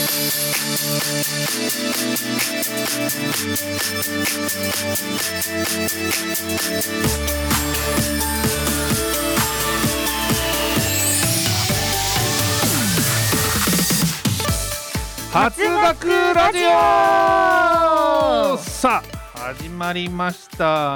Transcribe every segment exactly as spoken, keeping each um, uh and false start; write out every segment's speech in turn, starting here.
発学ラジオさあ始まりました。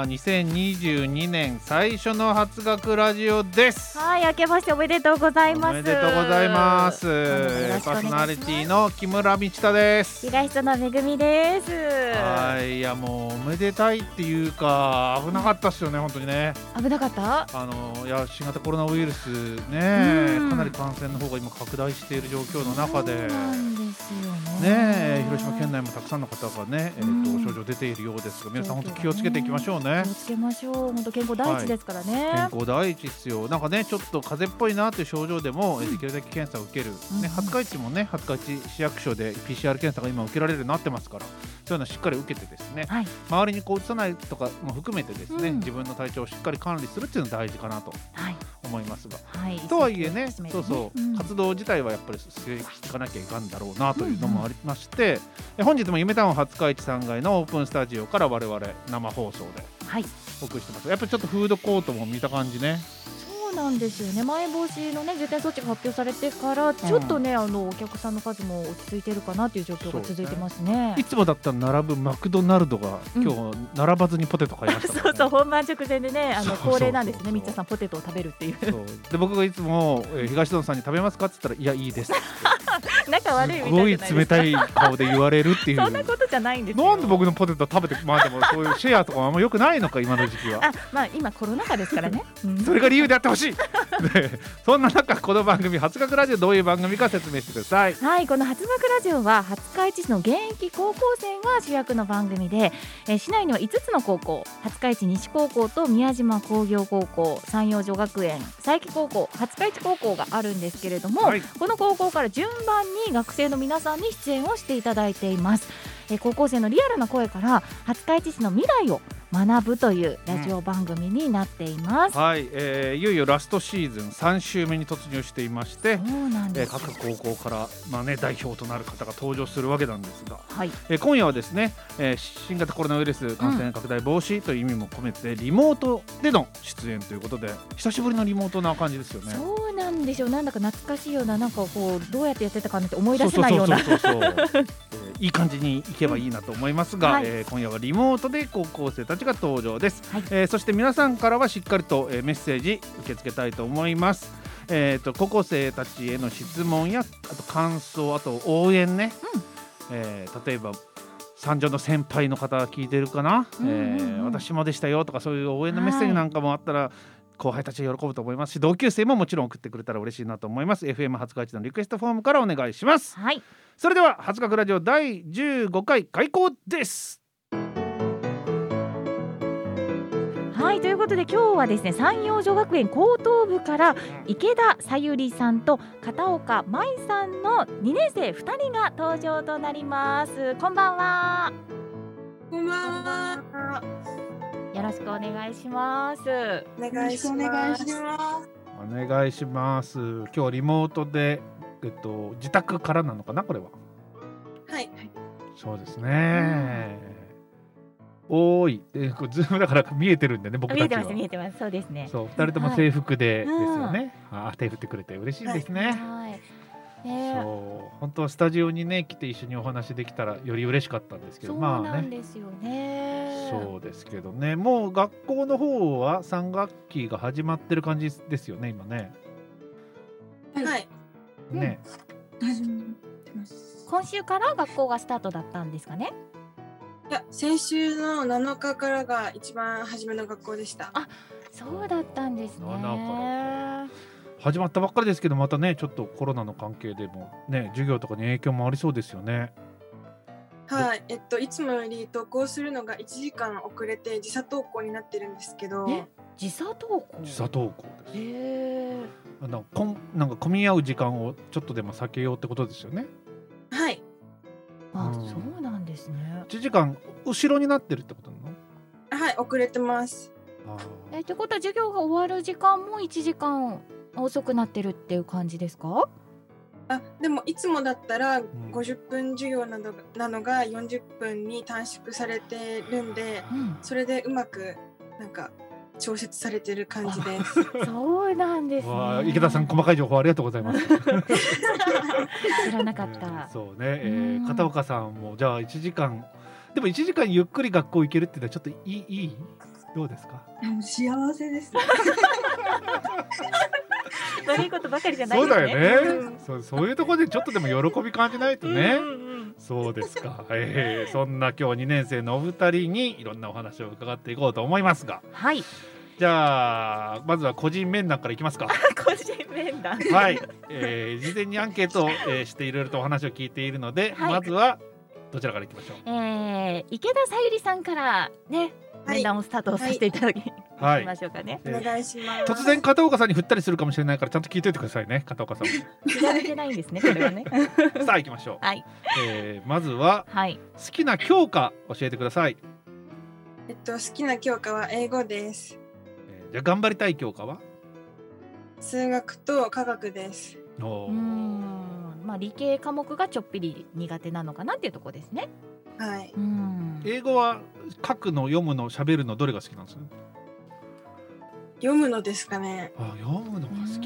にせんにじゅうにねん最初の発学ラジオです。 はい、明けましておめでとうございます。 おめでとうございます。パーソナリティの木村道太です。 東戸のめぐみです。 はい、いやもうおめでたいっていうか危なかったっすよね、本当にね。 危なかった。 あのいや新型コロナウイルスね、かなり感染の方が今拡大している状況の中で、 そうなんですよね。 ね、広島県内もたくさんの方がね、えーと症状出ているようですが、皆さん本当気をつけていきましょうね。 気をつけましょう。本当健康第一ですからね。 はい、健康第一ですよ。なんかねちょっと風邪っぽいなという症状でも、うん、できるだけ検査を受ける、ね、廿日市もね廿日市市役所で ピーシーアール 検査が今受けられるようになってますから、そういうのをしっかり受けてですね、はい、周りにこう移さないとかも含めてですね、うん、自分の体調をしっかり管理するっていうのが大事かなと思いますが、はい、とはいえね、そうそう、うん、活動自体はやっぱりしていかなきゃいかんだろうなというのもありまして、うんうん、本日も夢タウン廿日市さんがいのオープンスタジオから我々生放送でお送りしてます。やっぱりちょっとフードコートも見た感じね。 そうなんですよね。まん延防止のね重点措置が発表されてからちょっとね、うん、あのお客さんの数も落ち着いてるかなという状況が続いてますね。 いつもだったら並ぶマクドナルドが今日並ばずにポテト買いましたからね、 うん、そうそう、本番直前でね、あの恒例なんですね。みっちゃさんポテトを食べるっていう。 そうで僕がいつも、えー、東野さんに食べますかって言ったらいやいいですって仲悪いみたいすごい冷たい顔で言われるっていうそんなことじゃないんですよ。 なんで僕のポテト食べて、まあでもそういうシェアとかあんま良くないのか今の時期は。 あ、まあ今コロナ禍ですからね、うん、 それが理由であってほしいでそんな中この番組発学ラジオどういう番組か説明してください。 はい、この発学ラジオは廿日市市の現役高校生が主役の番組で、えー、市内にはいつつの高校、廿日市西高校と宮島工業高校、山陽女学園、佐伯高校、廿日市高校があるんですけれども、はい、この高校から順番に学生の皆さんに出演をしていただいています。えー、高校生のリアルな声から廿日市市の未来を学ぶというラジオ番組になっています。 うん、はい、えー、いよいよラストシーズンさん週目に突入していまして、そうなんです、えー、各高校から、まあね、代表となる方が登場するわけなんですが、はい、えー、今夜はですね、えー、新型コロナウイルス感染拡大防止という意味も込めて、うん、リモートでの出演ということで久しぶりのリモートな感じですよね。 そうなんでしょう。なんだか懐かしいような、なんかこうどうやってやってたかなって思い出せないような、 いい感じにいけばいいなと思いますが、うん、はい、えー、今夜はリモートで高校生たちが登場です。はい、えー、そして皆さんからはしっかりと、えー、メッセージ受け付けたいと思います。えー、と高校生たちへの質問やあと感想、あと応援ね、うん、えー、例えば三女の先輩の方聞いてるかな、うんうんうん、えー、私もでしたよとかそういう応援のメッセージなんかもあったら、はい、後輩たちが喜ぶと思いますし、同級生ももちろん送ってくれたら嬉しいなと思います。 エフエム 廿日市のリクエストフォームからお願いします。はい、それでは発学ラジオだいじゅうごかい開講です。 はい、ということで今日はですね、山陽女学園高等部から池田さゆりさんと片岡舞さんのにねん生ふたりが登場となります。こんばんは。 こんばんは。 よろしくお願いします。 お願いします。 お願いします。今日はリモートで、えっと、自宅からなのかなこれは。 はい、 そうですね、うん、おーい、えー、ズームだから見えてるんでね、僕たちは見えてます見えてます。そうですね。 そう、ふたりとも制服でですよね、はい、あ、手振ってくれて嬉しいですね。はい、えー、そう本当はスタジオにね来て一緒にお話できたらより嬉しかったんですけど、 そうなんですよね、 まあね、そうですけどね、もう学校の方はさん学期が始まってる感じですよね今ね。 はいね、 うん、始まってます。 今週から学校がスタートだったんですかね。 いや、先週のなのかからが一番初めの学校でした。 あ、そうだったんですね。なのか始まったばっかりですけど、またねちょっとコロナの関係でもね授業とかに影響もありそうですよね。 はい、えっといつもより登校するのがいちじかん遅れて時差登校になってるんですけど。 え、時差登校？ 時差登校です。 へえ。 なんかこんなんか混み合う時間をちょっとでも避けようってことですよね。 はい。 あ、うん、そうなんですね。 いちじかん後ろになってるってことなの？はい、遅れてます。 あえってことは授業が終わる時間もいちじかん遅くなってるっていう感じですか？ あでもいつもだったらごじゅっぷん授業などなのがよんじゅっぷんに短縮されてるんで、うん、それでうまくなんか調節されてる感じです。 そうなんですね。 わ池田さん細かい情報ありがとうございます。 知らなかった。えー、そうね、えー、片岡さんもじゃあいちじかんでもいちじかんゆっくり学校行けるっていうのはちょっといいいいどうですか？ 幸せです。 悪いことばかりじゃないですね。 そうだよね、うん、そう、そういうところでちょっとでも喜び感じないとね。うんうん、そうですか、えー、そんな今日にねん生のお二人にいろんなお話を伺っていこうと思いますが、 はい、 じゃあまずは個人面談からいきますか。 個人面談はい、えー、事前にアンケートを、えー、していろいろとお話を聞いているので、はい、まずはどちらからいきましょう。 えー、池田さゆりさんからね、面談をスタートさせていただき、はい、いきましょうかね、 はい、お願いします。 突然片岡さんに振ったりするかもしれないからちゃんと聞いといてくださいね。片岡さんも知られてないんですね、これはね。 さあ行きましょう、 はい、 えー、まずは、 はい、 好きな教科教えてください。 えっと好きな教科は英語です。 えー、じゃあ頑張りたい教科は数学と科学です。 おー、うーん、まあ、理系科目がちょっぴり苦手なのかなっていうところですね。 はい、 うん、 英語は書くの読むの喋るのどれが好きなんですか？ 読むのですかね。 あ、読むのが好き。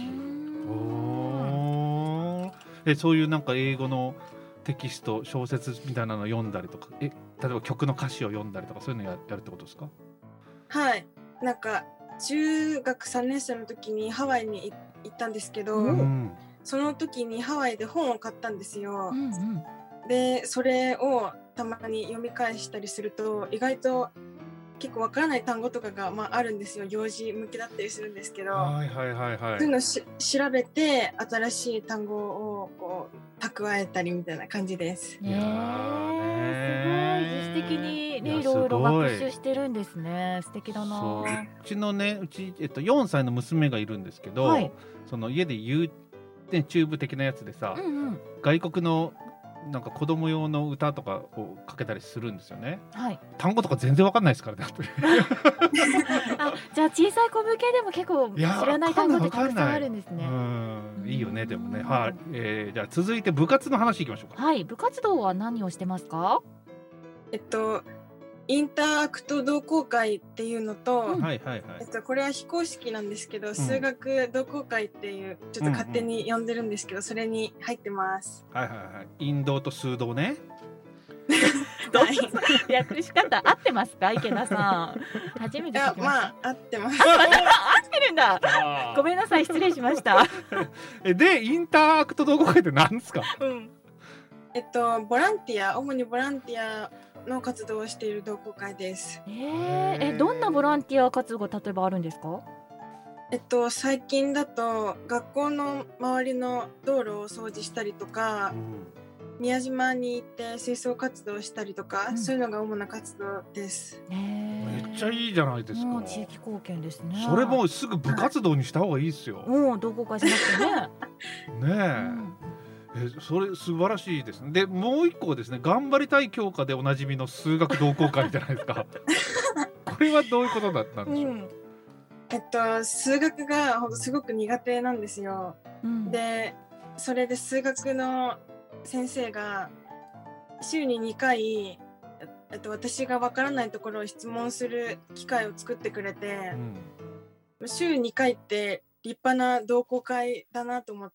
おえそういうなんか英語のテキスト小説みたいなのを読んだりとか、え例えば曲の歌詞を読んだりとかそういうの や, やるってことですか？ はい、なんか中学さんねん生の時にハワイに行ったんですけど、うん、その時にハワイで本を買ったんですよ、うんうん、でそれをたまに読み返したりすると意外と結構わからない単語とかが、まあ、あるんですよ。幼児向けだったりするんですけど、 はいはいはいはい、 そういうのし調べて新しい単語をこう蓄えたりみたいな感じです。 いやー、すごい自主的に、ね、いろいろ学習してるんですね。素敵だな。 そううちのねうち、えっと、よんさいの娘がいるんですけど、はい、その家で言う、ね、チューブ的なやつでさ、うんうん、外国のなんか子供用の歌とかをかけたりするんですよね、はい、単語とか全然わかんないですからね。 あ、じゃあ小さい子向けでも結構知らない単語ってたくさんあるんですね。 うん、いいよね。でもね、はい、えー、じゃあ続いて部活の話いきましょうか。 はい、部活動は何をしてますか？ えっとインターアクト同好会っていうのと、 うん、はいはいはい、 えっと、これは非公式なんですけど、うん、数学同好会っていうちょっと勝手に呼んでるんですけど、うんうん、それに入ってます。 はいはいはい、インドと数道ね。 どう略し方合ってますか池田さん？初めて聞きました。 まあ合ってます。 合ってるんだ。ごめんなさい、失礼しました。 でインターアクト同好会って何ですか？うん、 えっとボランティア主にボランティアの活動をしている同好会です。 えー、えどんなボランティア活動が例えばあるんですか？ えっと最近だと学校の周りの道路を掃除したりとか、うん、宮島に行って清掃活動したりとか、うん、そういうのが主な活動です。 えー、めっちゃいいじゃないですか。 もう地域貢献ですね。 それもすぐ部活動にした方がいいですよ。 もう同好会じゃなくてね。 ねえ、うんえそれ素晴らしいですね。でもう一個ですね、頑張りたい教科でおなじみの数学同好会じゃないですか。これはどういうことだったんでしょう？うん、 えっと数学がほんとすごく苦手なんですよ、うん、でそれで数学の先生が週ににかい、えっと、私がわからないところを質問する機会を作ってくれて、うん、週にかいって立派な同好会だなと思って、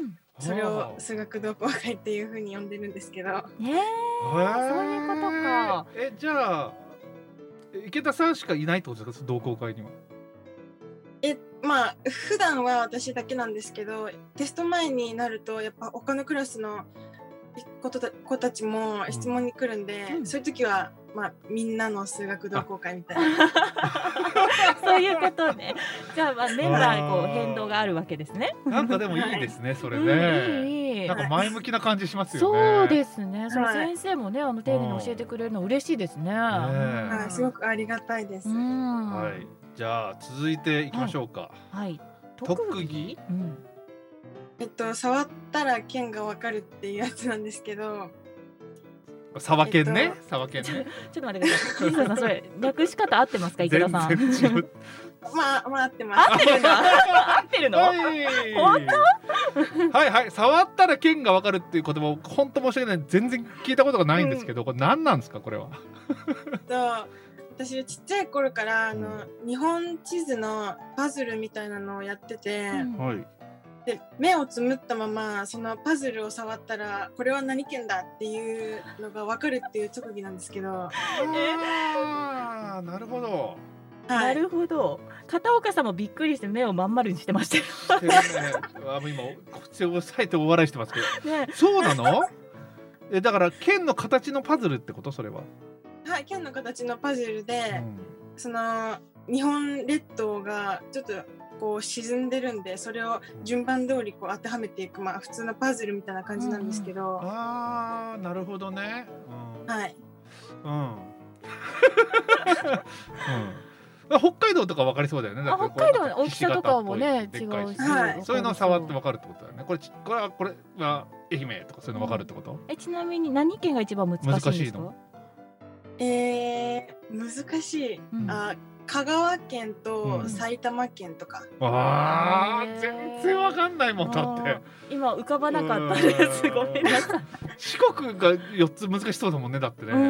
うんそれを数学同好会っていう風に呼んでるんですけど。えー、 そういうことか。 えじゃあ池田さんしかいないってことですか？同好会には。 えまあ普段は私だけなんですけど、テスト前になるとやっぱ他のクラスの子 た, 子たちも質問に来るんで、うん、そういう時はまあみんなの数学同好会みたいな。 そういうことね。じゃあ、まあメンバーこう変動があるわけですね。 なんかでもいいですね、それね、うん、いいいいなんか前向きな感じしますよね。 そうですね。その先生もね、あの丁寧に教えてくれるの嬉しいですね。 はい、すごくありがたいです。 はい、じゃあ続いていきましょうか。 はい。はい、 特技？うん、 えっと触ったら剣がわかるっていうやつなんですけど。 沢剣ね、えっと、沢剣ね。 ちょっと待ってください。池田さん、それ略し方合ってますか、池田さん。 全然違う。まあまあ合ってます。 合ってるの？合ってるの？本当？ はいはい、触ったら剣がわかるっていう言葉を本当申し訳ない、全然聞いたことがないんですけど、うん、これ何なんですかこれは。 私ちっちゃい頃からあの日本地図のパズルみたいなのをやってて、うん、で目をつむったままそのパズルを触ったらこれは何県だっていうのが分かるっていう特技なんですけど。 あー、なるほど、 はい、なるほど。片岡さんもびっくりして目をまん丸にしてましたよ。 してるね、あ今口を押さえてお笑いしてますけど、ね、そうなの？えだから剣の形のパズルってこと？それははい、剣の形のパズルで、うん、その日本列島がちょっとこう沈んでるんで、それを順番通りこう当てはめていく、まあ普通のパズルみたいな感じなんですけど、うん、 あーなるほどね、 うん、はい、 うん、うん、北海道とか分かりそうだよね。だって北海道の大きさとかもね違うし、 はい、そういうのを触って分かるってことだよね。これこれはこれは愛媛とかそういうの分かるってこと？うん、 えちなみに何県が一番難しいんですか？難しいの？ えー、難しい、うん、あ香川県と埼玉県とか、 うん、あー全然わかんないもんだって今浮かばなかったですごめんなさい。 四国がよっつ難しそうだもんねだってね、うん、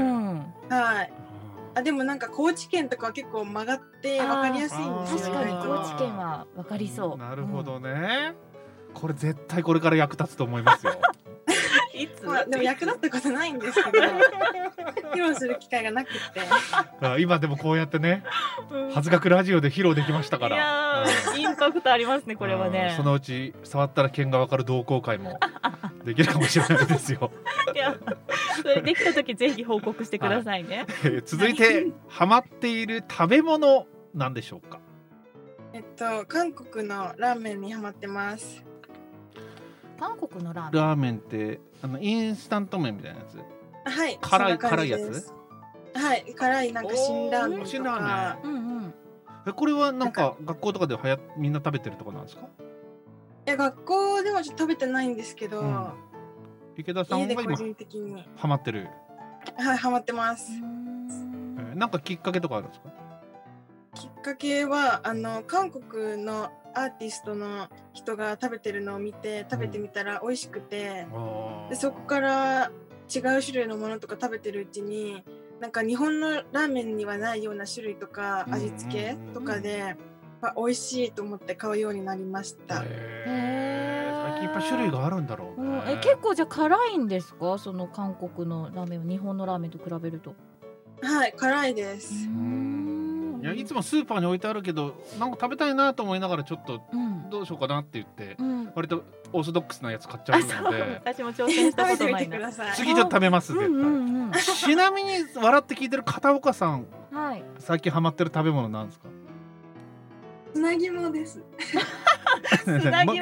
はい。あでもなんか高知県とかは結構曲がってわかりやすいんですよ。 確かに高知県はわかりそう、 うん、なるほどね、うん、これ絶対これから役立つと思いますよ。 いつ、まあ、でも役立ったことないんですけど披露する機会がなくて今でもこうやってね、はずがくラジオで披露できましたから、いや、うん、インパクトありますねこれはね。 そのうち触ったら剣がわかる同好会もできるかもしれないですよ。 いやそれできた時ぜひ報告してくださいね、 はい、続いてハマっている食べ物なんでしょうか？ えっと韓国のラーメンにハマってます。 韓国のラーメンラーメンってあのインスタント麺みたいなやつ？ はい、 辛い辛いやつ？ はい、辛いなんか辛ラーメンとか。辛ラーメン、 うんうん、 えこれはなんか学校とかではやみんな食べてるとこなんですか？ いや学校ではちょっと食べてないんですけど、うん、 池田さんが今ハマってる？ はい、ハマってます。 えなんかきっかけとかあるんですか？ きっかけはあの韓国のアーティストの人が食べてるのを見て食べてみたら美味しくて、うん、でそこから違う種類のものとか食べてるうちになんか日本のラーメンにはないような種類とか味付けとかで、まあ、美味しいと思って買うようになりました。 へー、最近やっぱ種類があるんだろうね、うん、 え結構じゃあ辛いんですか？その韓国のラーメンは日本のラーメンと比べると。 はい、辛いです。 うん、いやいつもスーパーに置いてあるけどなんか食べたいなと思いながらちょっとどうしようかなって言って、うん、割とオーソドックスなやつ買っちゃうので私も挑戦したことないな次ちょっと食べます絶対、うんうんうん、ちなみに笑って聞いてる片岡さん、はい、最近ハマってる食べ物なんですか？ 砂肝です。 砂肝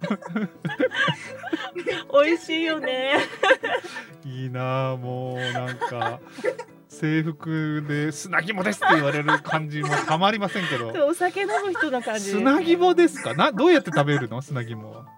美味しいよね。 いいなもうなんか制服で砂肝ですって言われる感じもたまりませんけどお酒飲む人な感じ。 砂肝ですか？などうやって食べるの？砂肝は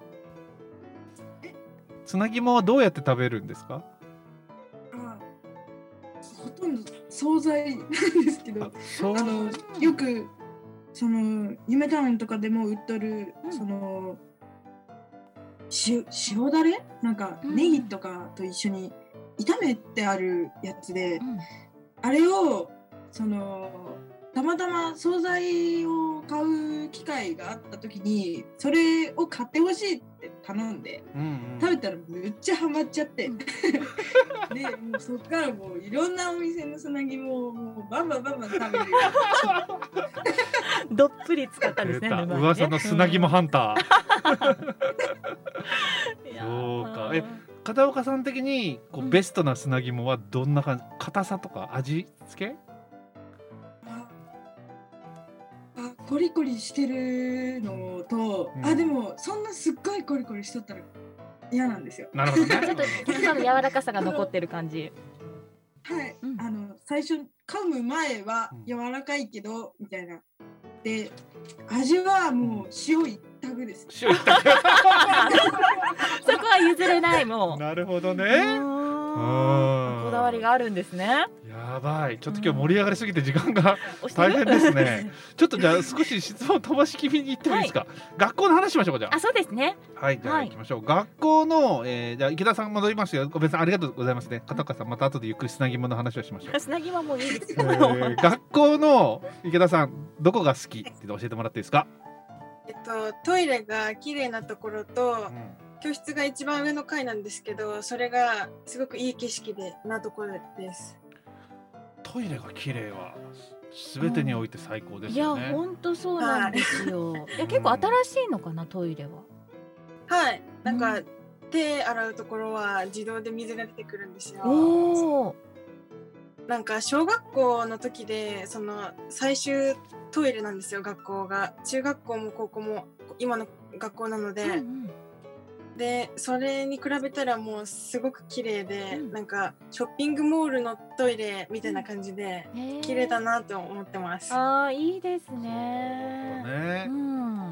砂肝はどうやって食べるんですか？ あほとんど惣菜なんですけど、あのよくその夢タウンとかでも売っとる、うん、その塩, 塩だれなんかネギとかと一緒に炒めてあるやつで、うん、あれをそのたまたま惣菜を買う機会があった時にそれを買ってほしいって頼んで、うんうん、食べたらめっちゃハマっちゃって、うん、でもうそっからもういろんなお店の砂肝をもうバンバンバンバン食べるよどっぷり使ったんですね。 噂の砂肝ハンターそうか。え片岡さん的にこう、うん、ベストな砂肝はどんな感じ？硬さとか味付け？ ああコリコリしてるのと、うん、あでもそんなすっごいコリコリしとったら嫌なんですよ。 なるほどね。 ちょっと柔らかさが残ってる感じ。 はい、うん、あの最初噛む前は柔らかいけど、うん、みたいなで味はもう塩一択です。 塩一択。 そこは譲れないもう。 なるほどね。 こだわりがあるんですね。 いややばい、ちょっと今日盛り上がりすぎて時間が大変ですね。ちょっとじゃあ少し質問飛ばし気味に行ってもいいですか。はい、学校の話しましょうか。じゃあ。 あ、そうですね。 はい、じゃあ行きましょう。はい、学校の、えー、じゃあ池田さん戻りますよ。別にありがとうございますね。片岡さんまた後でゆっくり砂肝の話をしましょう。 砂肝もいいですよ。 えー、学校の池田さんどこが好きって教えてもらっていいですか。 えっとトイレが綺麗なところと、うん、教室が一番上の階なんですけど、それがすごくいい景色でなところです。 トイレが綺麗は全てにおいて最高ですよね。 うん、いや本当そうなんですよ。はい、いや結構新しいのかな、トイレは。 はい、なんか、うん、手洗うところは自動で水が出てくるんですよ。 おー。 なんか小学校の時でその最終トイレなんですよ、学校が。中学校も高校も今の学校なので、うんうん、でそれに比べたらもうすごく綺麗で、うん、なんかショッピングモールのトイレみたいな感じで綺麗だなと思ってます。 あー、いいですね。 ね、うん、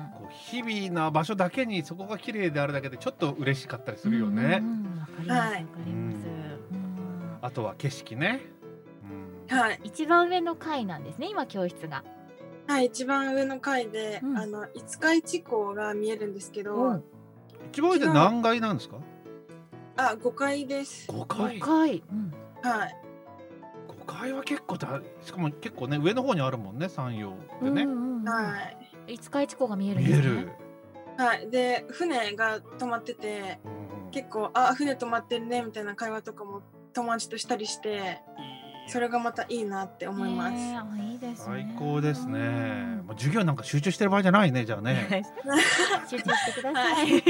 こう日々な場所だけにそこが綺麗であるだけでちょっと嬉しかったりするよね。 うんうんうん、わかります、わかります。 うん、あとは景色ね。 うん、はい。 一番上の階なんですね、今教室が。 はい、一番上の階で、うん、あの五日市港が見えるんですけど、うん、 一番上で何階なんですか。 あ、ごかいです。 ごかい、 ごかい、うん、 はい。 ごかいは結構だ、しかも結構ね上の方にあるもんね、山陽でね、 うんうん、 はい。五日市港が見えるんですね。 見える。 はい。で船が止まってて、うん、結構あ船止まってるねみたいな会話とかも友達としたりして、それがまたいいなって思います。 えー、いいですね。 最高ですね。もう授業なんか集中してる場合じゃないね、じゃあね。 集中してください。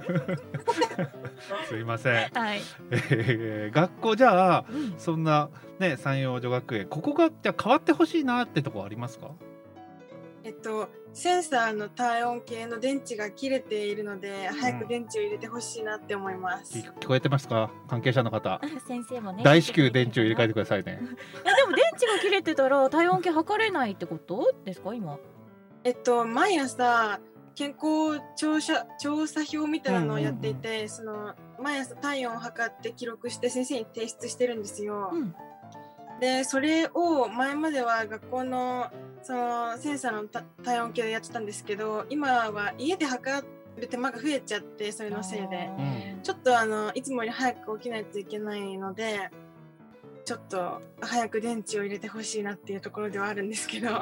すいません。 はい。 えー、学校じゃあ、うん、そんなね山陽女学園、ここがじゃあ変わってほしいなってとこありますか。 えっとセンサーの体温計の電池が切れているので、うん、早く電池を入れてほしいなって思います。 聞こえてますか、関係者の方。 先生もね、 大至急電池を入れ替えてくださいね。 いやでも電池が切れてたら体温計測れないってことですか今。 えっと毎朝健康調査調査表みたいなのをやっていて、うんうんうん、その毎朝体温を測って記録して先生に提出してるんですよ。うん、でそれを前までは学校のそのセンサーの体温計でやってたんですけど、今は家で測る手間が増えちゃって、それのせいで、うん、ちょっとあのいつもより早く起きないといけないので、ちょっと早く電池を入れてほしいなっていうところではあるんですけど。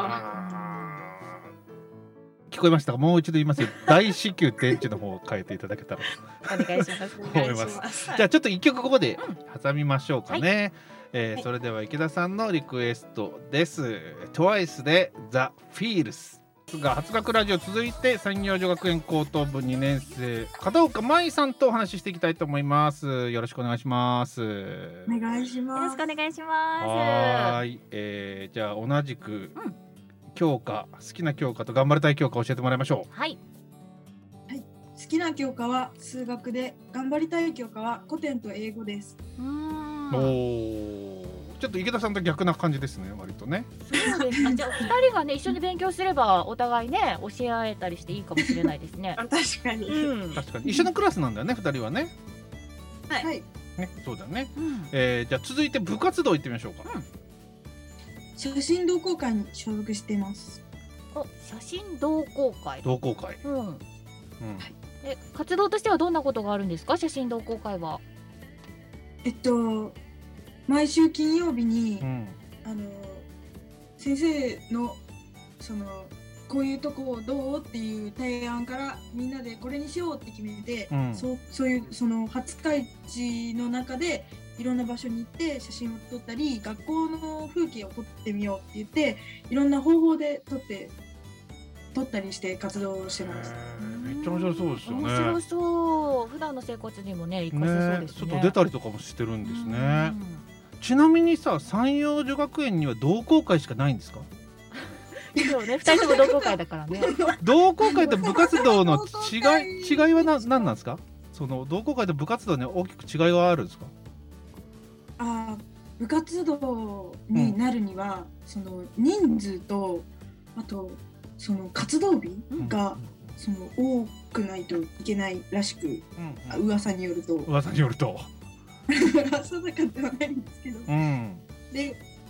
聞こえましたか。もう一度言いますよ。大至急電池の方を変えていただけたらお願いします思います。じゃあちょっと一曲ここで挟みましょうかね。はい、えーはい、それでは池田さんのリクエストです。トワイスで The Feels が初学ラジオ、続いて山陽女学園高等部にねん生片岡舞さんとお話ししていきたいと思います。よろしくお願いします。 お願いします。 よろしくお願いします。 はい、えー、じゃあ同じく、うん、教科、好きな教科と頑張りたい教科教えてもらいましょう。 はい、 はい、好きな教科は数学で、頑張りたい教科は古典と英語です。 うーん、 おちょっと池田さんと逆な感じですね、割とね。 そうです。あ、じゃあふたりがね一緒に勉強すればお互いね教え合えたりしていいかもしれないですね。 確かに、 うん、 確かに一緒のクラスなんだよね、ふたりはね。 はい、 ね、そうだね。うん、えー、じゃあ続いて部活動行ってみましょうか。うん、 写真同好会に所属しています。 お、写真同好会。 同好会。 うん。うん。え、活動としてはどんなことがあるんですか、写真同好会は。 えっと毎週金曜日に、うん、あの先生のそのこういうとこどうっていう提案からみんなでこれにしようって決めて、うん、そう、そういうその廿日市の中でいろんな場所に行って写真を撮ったり、学校の風景を撮ってみようって言っていろんな方法で撮って撮ったりして活動をしてます。 めっちゃ面白そうですよね。 面白そう。普段の生活にもね活かせそうですね。 ちょっと出たりとかもしてるんですね。ちなみにさ、山陽女学園には同好会しかないんですか。 そうね、ふたりとも同好会だからね。 同好会と部活動の違い違いは何なんですか。その同好会と部活動に大きく違いはあるんですか。 あ、部活動になるには、うん、その人数とあとその活動日が、うん、その多くないといけないらしく、うんうん、噂によると噂によると定かではないんですけど、 うん、 で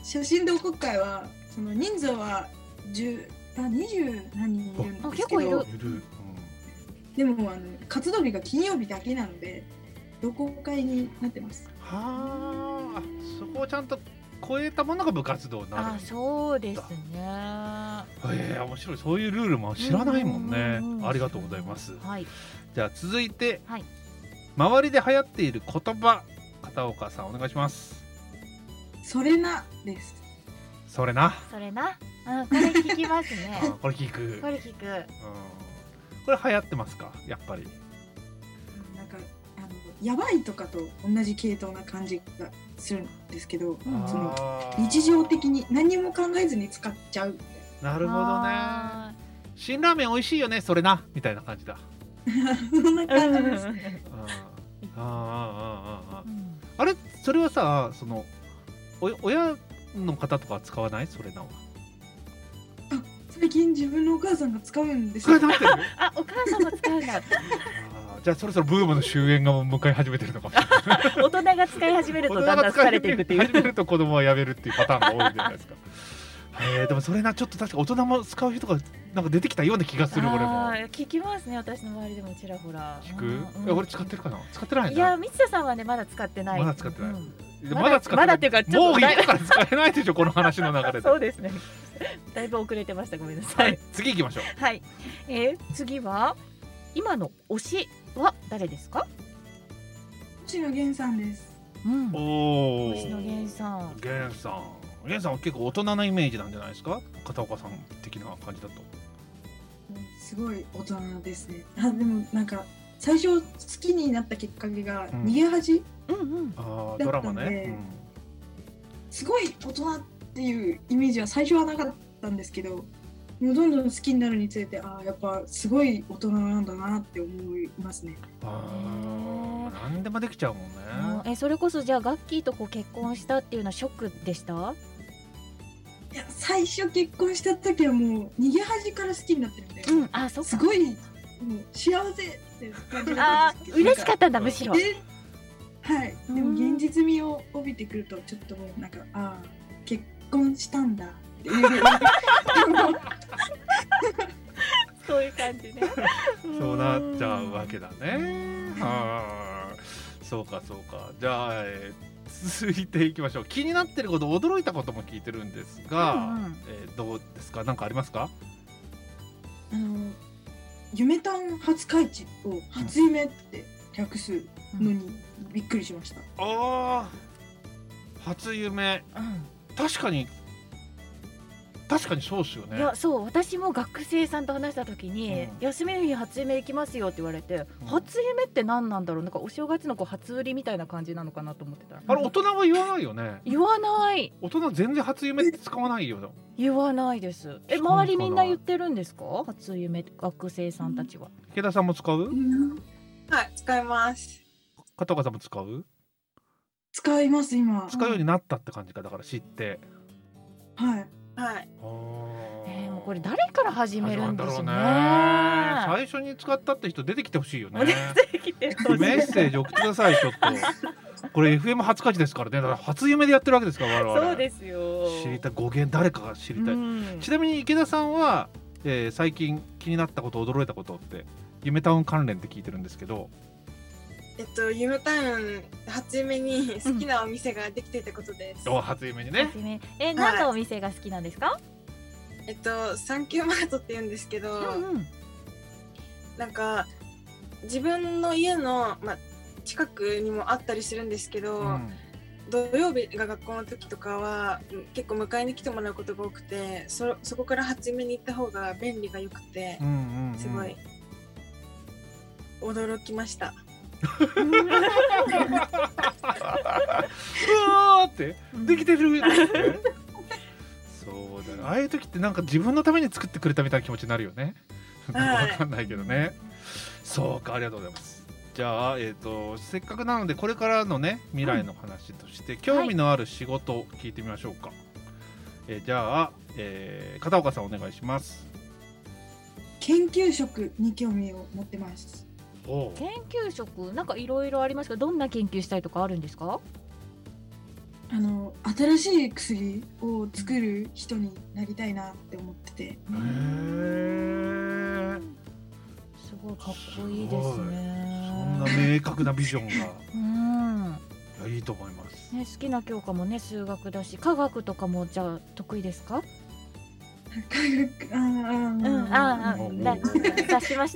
写真同好会はその人数はじゅうあにじゅう何人いるんですけど、 結構いる、うん、 でもあの活動日が金曜日だけなので同好会になってます。 はあ、そこをちゃんと超えたものが部活動になる。 あ、そうですね。 えー、面白い。そういうルールも知らないもんね、うんうんうん、ありがとうございます、はい、じゃあ続いて、はい、周りで流行っている言葉、片岡さんお願いします。 それなです。 それな、 それな、うん、これ聞きますねあ、これ聞く、 これ聞く、うん、 これ流行ってますか、やっぱり。 なんかあのやばいとかと同じ系統な感じがするんですけど、その日常的に何も考えずに使っちゃう。 なるほどね。辛ラーメン美味しいよね、それなみたいな感じだ。 そんな感じです。 ああああ、うん、あれ、それはさ、そのお親の方とか使わない？それなは。 あ、最近自分のお母さんが使うんですよ。 あ、お母さんも使うんだ。 じゃあそろそろブームの終焉が迎え始めてるのかもしれない。 大人が使い始めるとだんだん疲れていくっていう。 始めると子供はやめるっていうパターンが多いじゃないですか。えー、でもそれな、ちょっと確か大人も使う人がなんか出てきたような気がする。俺も聞きますね、私の周りでもちらほら聞く。うん、いや俺使ってるかな、使ってないな。 いや、三田さんはねまだ使ってない。 まだ使ってない、うん、 まだ使ってない。まだっていうかちょっともういいから使えないでしょこの話の流れで。 そうですね、だいぶ遅れてました、ごめんなさい、はい、 次行きましょう。 はい、えー、次は今の推しは誰ですか？ 星野源さんです。 うん、 おお、 星野源さん。 源さん、源さんは結構大人なイメージなんじゃないですか、片岡さん的な感じだと。 すごい大人ですね。あ、でもなんか最初好きになったきっかけが逃げ恥、うんうん、あドラマね、うん、すごい大人っていうイメージは最初はなかったんですけど、もうどんどん好きになるにつれて、ああやっぱすごい大人なんだなって思いますね。 ああ、何でもできちゃうもんね。 え、それこそじゃあガッキーとこう結婚したっていうのはショックでした？ いや、最初結婚した時はもう逃げ恥から好きになってるんで、うん、 あ、そっか、 すごいもう幸せって感じだったんですけど、あ、嬉しかったんだ、むしろ。 はい、でも現実味を帯びてくるとちょっともうなんか、ああ結婚したんだっていうそういう感じね。 そうなっちゃうわけだね。あ、そうかそうか。じゃあ、えー、続いていきましょう。気になってること、驚いたことも聞いてるんですが、うんうん、えー、どうですか、何かありますか？ あの夢タン初開地を初夢って略すのにびっくりしました。 うん、ああ、初夢、うん、確かに確かにそうですよね。 いや、そう、私も学生さんと話した時に、うん、休みの日初夢行きますよって言われて、うん、初夢って何なんだろう、なんかお正月のこう初売りみたいな感じなのかなと思ってたら、 あれ大人は言わないよね。 言わない。 大人全然初夢って使わないよ。 言わないです。え、周りみんな言ってるんですか、初夢、学生さんたちは。 池田さんも使う？うん、 はい、使います。 片岡さんも使う？ 使います。今使うようになったって感じか。だから知って、 はいはい。 えー、もうこれ誰から始めるんでしょうね。 最初に使ったって人出てきてほしいよね。 出てきてほしい。 メッセージ送ってください。ちょっとこれ エフエム 初開示ですからね。だから初夢でやってるわけですから我々。 そうですよ。 知りたい語源、誰かが知りたい。ちなみに池田さんは、えー、最近気になったこと、驚いたことって夢タウン関連って聞いてるんですけど。 えっと、夢タウン初夢に好きなお店ができていたことです。 うん、お、初夢にね。 初夢、え、何のお店が好きなんですか？ えっと、サンキューマートって言うんですけど、うんうん、なんか自分の家の、ま、近くにもあったりするんですけど、うん、土曜日が学校の時とかは結構迎えに来てもらうことが多くて、 そ, そこから初夢に行った方が便利が良くて、うんうんうん、すごい驚きました。 うわーってできてる、うん、そうだね。ああいう時ってなんか自分のために作ってくれたみたいな気持ちになるよね。 はい、 分かんないけどね。そうか、ありがとうございます。じゃあ、えーと、せっかくなのでこれからのね未来の話として、うん、興味のある仕事を聞いてみましょうか。はい、えー、じゃあ、えー、片岡さんお願いします。 研究職に興味を持ってます。 研究職なんかいろいろありますけど、どんな研究したいとかあるんですか？ あの新しい薬を作る人になりたいなって思ってて。へー、すごいかっこいいですね。 そんな明確なビジョンがうんいやいいと思います、 ね、好きな教科もね数学だし、科学とかもじゃあ得意ですか？ 科学、ああ、うん、 ああ、察しました。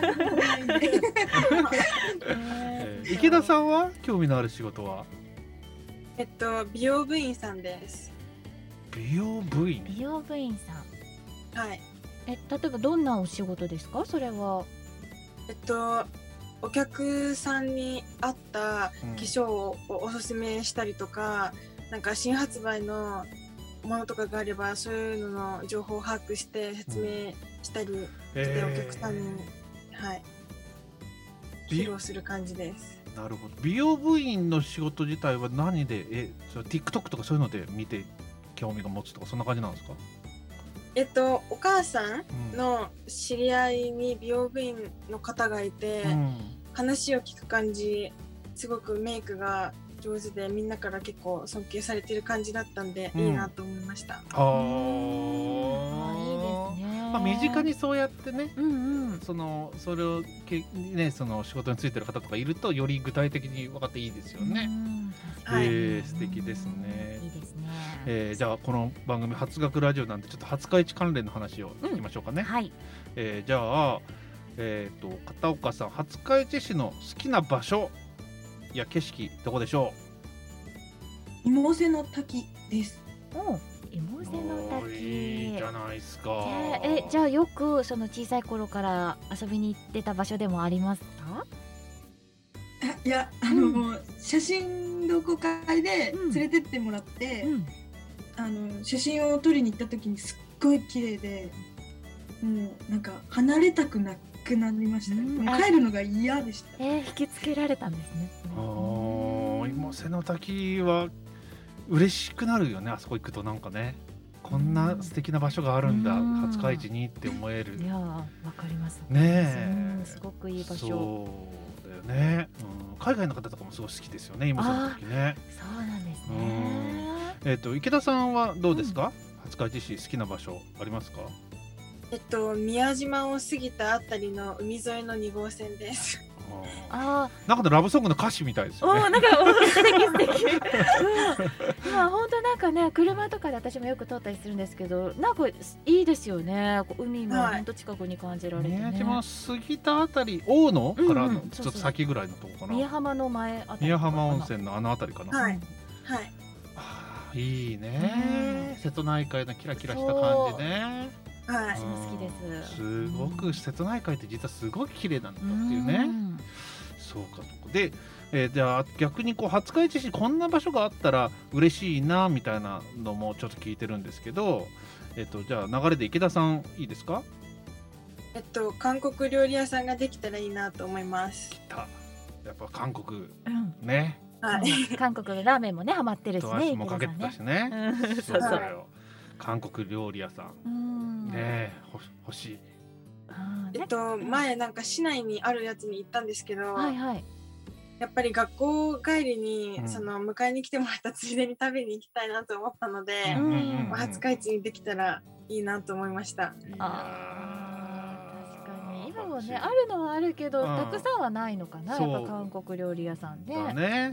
池田さんは興味のある仕事は？ えっと美容部員さんです。 美容部員。 美容部員さん。はい。 え、例えばどんなお仕事ですか？それは。 えっとお客さんに合った化粧をおすすめしたりとか、うん、なんか新発売のものとかがあればそういうのの情報を把握して説明したりして、うん、お客さんに、はい、披露する感じです。 なるほど。美容部員の仕事自体は何で、え、それ TikTok とかそういうので見て興味が持つとかそんな感じなんですか？ えっとお母さんの知り合いに美容部員の方がいて、うん、話を聞く感じすごくメイクが上手でみんなから結構尊敬されてる感じだったんで、うん、いいなと思いました。 ああ、いいですね。まあ、身近にそうやってね、うんうん、そのそれをけ、ね、その仕事についてる方とかいるとより具体的に分かっていいですよね。はい、えー、素敵ですね。いいですね。えー、じゃあこの番組初学ラジオなんでちょっと廿日市関連の話を聞きましょうかね。うん、はい。えー、じゃあ、えー、と片岡さん、廿日市市の好きな場所いや景色どこでしょう？芋瀬の滝です。 お、芋瀬の滝。 いいじゃないですか。 え、じゃあよくその小さい頃から遊びに行ってた場所でもありますか？ いや、あの、うん、写真同好会で連れてってもらって、うん、あの写真を撮りに行った時にすっごい綺麗で、もうなんか離れたくなくなりました。うん、帰るのが嫌でした。 えー、引きつけられたんですね。 ああ、芋瀬の滝は嬉しくなるよね。あそこ行くとなんかね、こんな素敵な場所があるんだ、廿日市にって思える。 いや、わかります。 ねえ、 すごくいい場所。 そうだよね。うん、海外の方とかもすごい好きですよね、芋瀬の滝ね。 そうなんですね。 えっと池田さんはどうですか？廿日市市好きな場所ありますか？ えっと宮島を過ぎたあたりの海沿いのに号線です。 ああ、なんかのラブソングの歌詞みたいですよね。 お、なんか素敵素敵。今本当なんかね、車とかで私もよく通ったりするんですけど、なんかいいですよね。海も本当近くに感じられてね。 宮島過ぎたあたり、大野からのちょっと先ぐらいのとこかな。 宮浜の前あたり。 宮浜温泉のあのあたりかな。 はいはい。 あ、いいね。瀬戸内海のキラキラした感じね。 はい、 私も好きです。 すごく瀬戸内海って実はすごく綺麗なんだっていうね。そうかそうか。で、えー、じゃあ逆にこう廿日市市こんな場所があったら嬉しいなみたいなのもちょっと聞いてるんですけど、えっとじゃあ流れで池田さんいいですか？ えっと韓国料理屋さんができたらいいなと思います。 来た。やっぱ韓国、うん、ね。 はい。韓国のラーメンもねハマってるしね。 もかけてたしね。そうそうよ。韓国料理屋さん。ねえ、欲しい。 えっと前なんか市内にあるやつに行ったんですけど、 はいはい、 やっぱり学校帰りに、うん、その迎えに来てもらったついでに食べに行きたいなと思ったので、廿日市にできたらいいなと思いました。 あ、確かに今もねあるのはあるけどたくさんはないのかな。やっぱ韓国料理屋さんで、 だね、うん、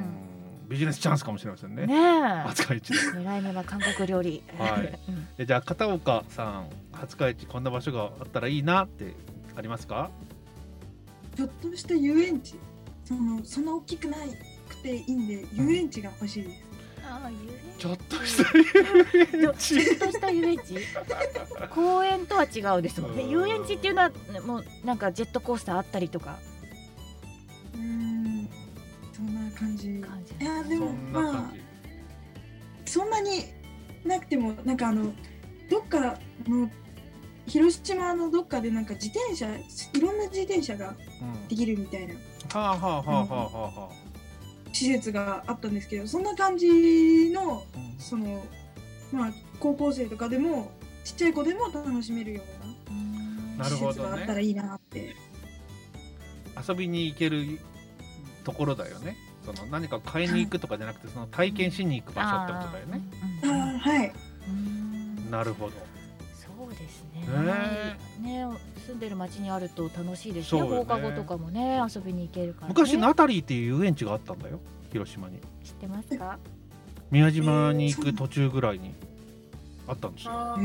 ビジネスチャンスかもしれませんね。 ねえ、 廿日市来年は韓国料理。 はい。え、じゃあ片岡さん、廿日市こんな場所があったらいいなってありますか？ ちょっとした遊園地、そのそんな大きくないくていいんで遊園地が欲しいです。 うん、ああ、遊園地。 ちょっとした遊園地。 ちょっとした遊園地。公園とは違うですもんね。遊園地っていうのはもうなんかジェットコースターあったりとか。 うーん、そんな感じ。感じ。いやでもまあそんなになくてもなんかあのどっかの広島のどっかでなんか自転車いろんな自転車ができるみたいな施設があったんですけど、そんな感じの、うん、そのまあ高校生とかでもちっちゃい子でも楽しめるような施設があったらいいなって。 遊びに行けるところだよね。 その何かを買いに行くとかじゃなくて、その体験しに行く場所ってことだよね。 あー、はい。 なるほど。 そうですね。ね、住んでる町にあると楽しいですね。放課後とかもね遊びに行けるから、ね。 昔ナタリーっていう遊園地があったんだよ、広島に。 知ってますか？ 宮島に行く途中ぐらいにあったんですよ。うん、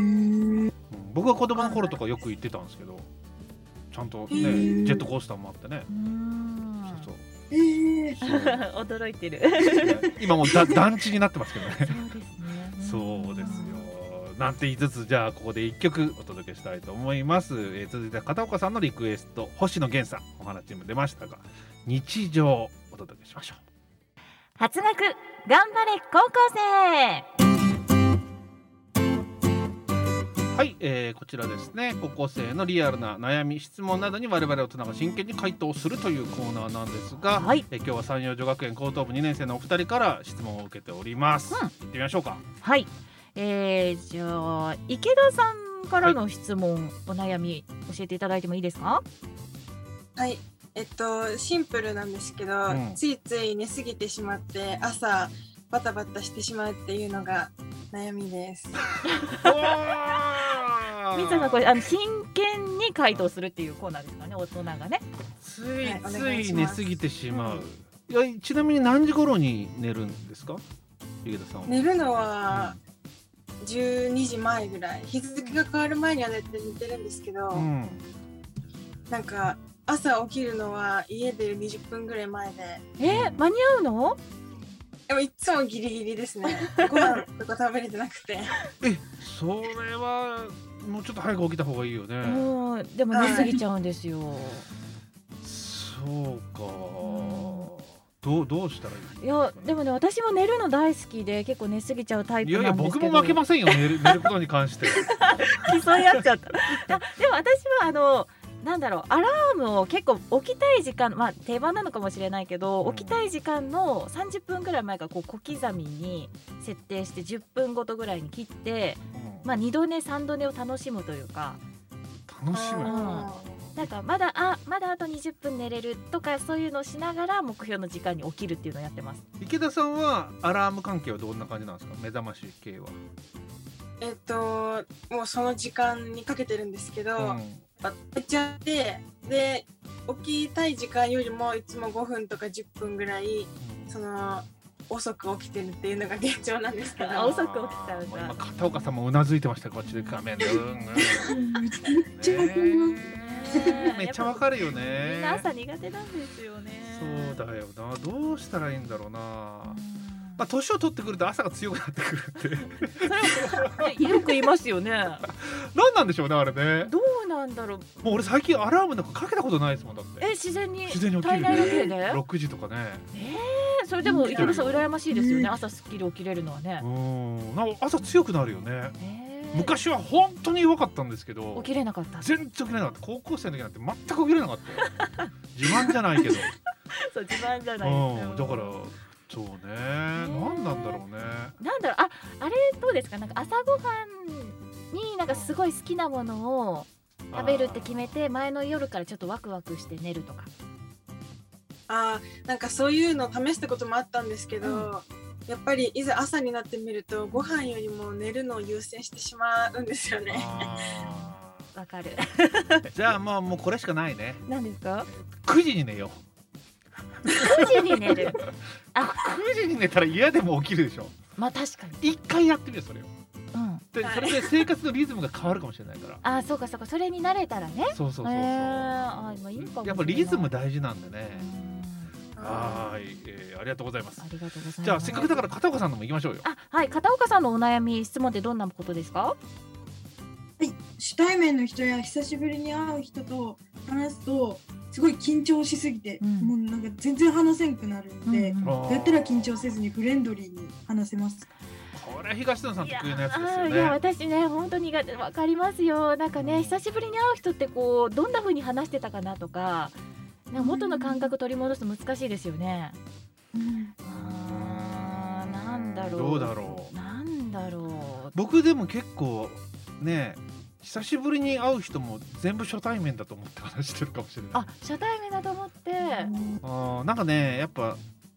僕は子供の頃とかよく行ってたんですけど、ちゃんとねジェットコースターもあってね。そうそう。えー、 驚いてる。 今もうだ団地になってますけどね。 そうですね。 そうですよ。なんて言いつつ、じゃあここでいっきょくお届けしたいと思います。えー、続いて片岡さんのリクエスト、星野源さん、お話にも出ましたが日常お届けしましょう。 初学頑張れ高校生。 はい、えー、こちらですね、高校生のリアルな悩み質問などに我々大人が真剣に回答するというコーナーなんですが、はい、えー、今日は山陽女学園高等部にねん生のお二人から質問を受けております、うん、行ってみましょうか。 はい、えー、じゃあ池田さんからの質問、はい、お悩み教えていただいてもいいですか？ はい、えっとシンプルなんですけど、うん、ついつい寝すぎてしまって朝バタバタしてしまうっていうのが悩みです。 みつさんがこれあの真剣に回答するっていうコーナーですかね、大人がね。 ついつい寝すぎてしまう、うん、いやちなみに何時頃に寝るんですか、池田さんは？ 寝るのはじゅうにじまえぐらい、日付が変わる前には寝て寝てるんですけど、うん、なんか朝起きるのは家出るにじゅっぷんぐらい前で。 えー、間に合うの？ でもいつもギリギリですね。ご飯とか食べれてなくて。 え、それはもうちょっと早く起きた方がいいよね。 うん、でも寝すぎちゃうんですよ。はい、 そうか。どうどうしたらいいですかね。 いやでもね、私も寝るの大好きで結構寝すぎちゃうタイプなんですけど。 いやいや僕も負けませんよ、寝る寝ることに関して。 競い合っちゃった。でも私はあの。なんだろう、アラームを結構起きたい時間、まあ定番なのかもしれないけど、うん、起きたい時間のさんじゅっぷんぐらい前からこう小刻みに設定してじゅっぷんごとぐらいに切って、うん、まあにど寝さんど寝を楽しむというか。 楽しむ、うん、 なんかまだあまだあとにじゅっぷん寝れるとか、そういうのをしながら目標の時間に起きるっていうのをやってます。 池田さんはアラーム関係はどんな感じなんですか、目覚まし系は？ えっともうその時間にかけてるんですけど、うん、寝ちゃってで起きたい時間よりもいつもごふんとかじゅっぷんぐらい、うん、その遅く起きてるっていうのが現状なんですけど。 遅く起きちゃうんだ。 今片岡さんもうなずいてました、こっちで画面で。めっちゃわかるよね。 みんな朝苦手なんですよね。 そうだよな、どうしたらいいんだろうな。まあ、年を取ってくると朝が強くなってくるってそれはよく言いますよね。 何なんでしょうね、あれね。 どうなんだろう。 もう俺最近アラームなんかかけたことないですもん。だってえ自然に自然に起きるね。ろくじとかね。 えー、それでも池田さん羨ましいですよね、朝すっきり起きれるのはね。 うん、なんか朝強くなるよね。えー、昔は本当に弱かったんですけど、 起きれなかった。 全然起きれなかった。高校生の時なんて全く起きれなかったよ。自慢じゃないけど。 そう自慢じゃないですよ。 うん、だからそうね、何なんだろうね。 なんだろう、あ、あれどうですか、なんか朝ごはんになんかすごい好きなものを食べるって決めて、前の夜からちょっとワクワクして寝るとか。 あー、なんかそういうの試したこともあったんですけど、うん、やっぱりいざ朝になってみるとご飯よりも寝るのを優先してしまうんですよね。 わかる。 じゃあまあもうこれしかないね。 何ですか？ くじに寝よう。 くじに寝る。 あ、くじに寝たら嫌でも起きるでしょ。 まあ確かに。一回やってみるそれを。 うん。 でそれで生活のリズムが変わるかもしれないから。 あ、そうかそうか、それに慣れたらね。 そうそうそうそう。えー、 あ、まあいいかもしれない。 やっぱリズム大事なんでね。はい、えー、ありがとうございます。 ありがとうございます。 じゃあせっかくだから片岡さんのも行きましょうよ。 あ、はい、片岡さんのお悩み質問ってどんなことですか？はい、初対面の人や久しぶりに会う人と話すとすごい緊張しすぎて、うん、もうなんか全然話せんくなるんで、うんうん、どうやったら緊張せずにフレンドリーに話せますか？ これ東野さん得意なやつですよね。 いや私ね本当にわかりますよ。なんかね、久しぶりに会う人ってこうどんな風に話してたかなとか、なんか元の感覚取り戻すの難しいですよね。うん、あー、なんだろう。 どうだろう。 なんだろう。僕でも結構ね、久しぶりに会う人も全部初対面だと思って話してるかもしれない。 あ、初対面だと思って。 あ、なんかね、やっぱ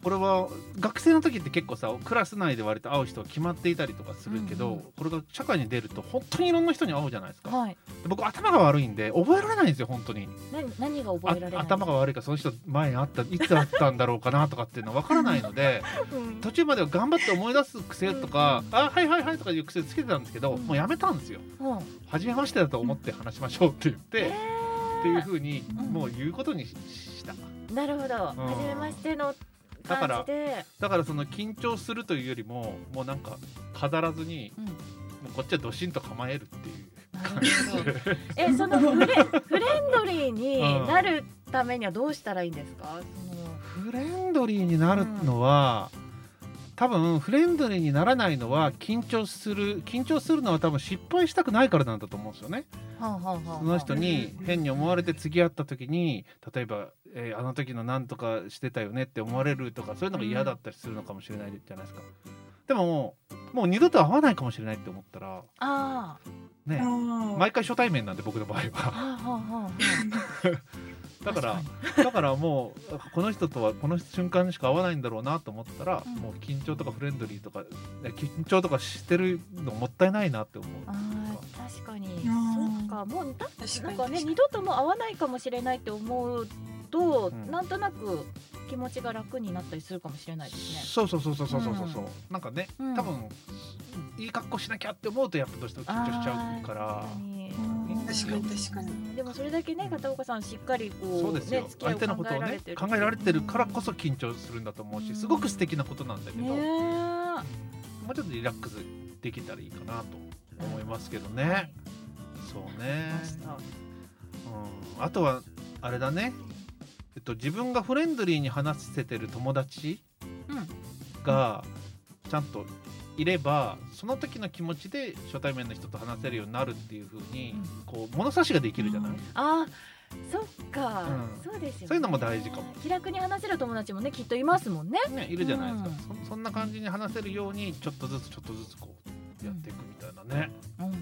これは学生の時って結構さクラス内で割と会う人が決まっていたりとかするけど、うんうん、これが社会に出ると本当にいろんな人に会うじゃないですか、はい、で僕頭が悪いんで覚えられないんですよ本当に。 何、何が覚えられない？ 頭が悪いからその人前に会ったいつ会ったんだろうかなとかっていうの分からないので、うん、途中までは頑張って思い出す癖とか、うん、あはいはいはいとかいう癖つけてたんですけど、うん、もうやめたんですよ、うん、初めましてだと思って話しましょうって言って、うん、っていう風にもう言うことにし、した。 なるほど、うん、初めましてのだからだからその緊張するというよりももうなんか飾らずに、うん、もうこっちはドシンと構えるっていう感じでえそのフレ、フレンドリーになるためにはどうしたらいいんですか？そのフレンドリーになるのは、うん多分フレンドリーにならないのは緊張する緊張するのは多分失敗したくないからなんだと思うんですよね、はあはあはあ、その人に変に思われて次会った時に例えば、えー、あの時の何とかしてたよねって思われるとかそういうのが嫌だったりするのかもしれないじゃないですか、うん、でももう二度と会わないかもしれないって思ったらあ、ね、毎回初対面なんで僕の場合は、はあはあだからだからもうこの人とはこの瞬間にしか会わないんだろうなと思ったら、うん、もう緊張とかフレンドリーとか緊張とかしてるのもったいないなって思う。 あ確かにそうかもうなんかね二度とも会わないかもしれないって思うと、うん、なんとなく気持ちが楽になったりするかもしれないですね。 そうそうそうそうそうそうそう、うん、なんかね、うん、多分いい格好しなきゃって思うとやっぱどうしても緊張しちゃうから。 確かに確かに。 でもそれだけね片岡さんしっかりこうそうですよ、ね、相手のことをね考えられてるからこそ緊張するんだと思うし、すごく素敵なことなんだけど、ね、もうちょっとリラックスできたらいいかなと思いますけどね、はい、そうね、うん、あとはあれだね、えっと、自分がフレンドリーに話せてる友達がちゃんといればその時の気持ちで初対面の人と話せるようになるっていう風に、うん、こう物差しができるじゃない、うん、 あそっか、うん、そうですよね。 そういうのも大事かも。 気楽に話せる友達もねきっといますもんね。 ねいるじゃないですか、うん、そ, そんな感じに話せるようにちょっとずつちょっとずつこうやっていくみたいなね、うんうんうん、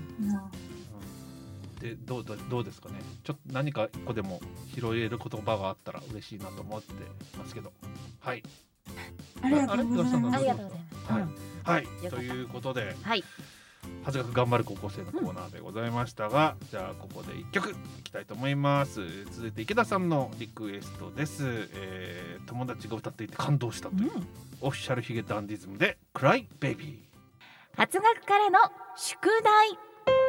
でどうどうですかね。ちょっと何か一個でも拾える言葉があったら嬉しいなと思ってますけど。はいありがとうございます。 ありがとうございます。 はい、はい、ということで、はい、発学頑張る高校生のコーナーでございましたが、うん、じゃあここでいっきょくいきたいと思います。続いて池田さんのリクエストです、えー、友達が歌っていて感動したという、うん、オフィシャルヒゲダンディズムでクライベイビー。 発学からの宿題。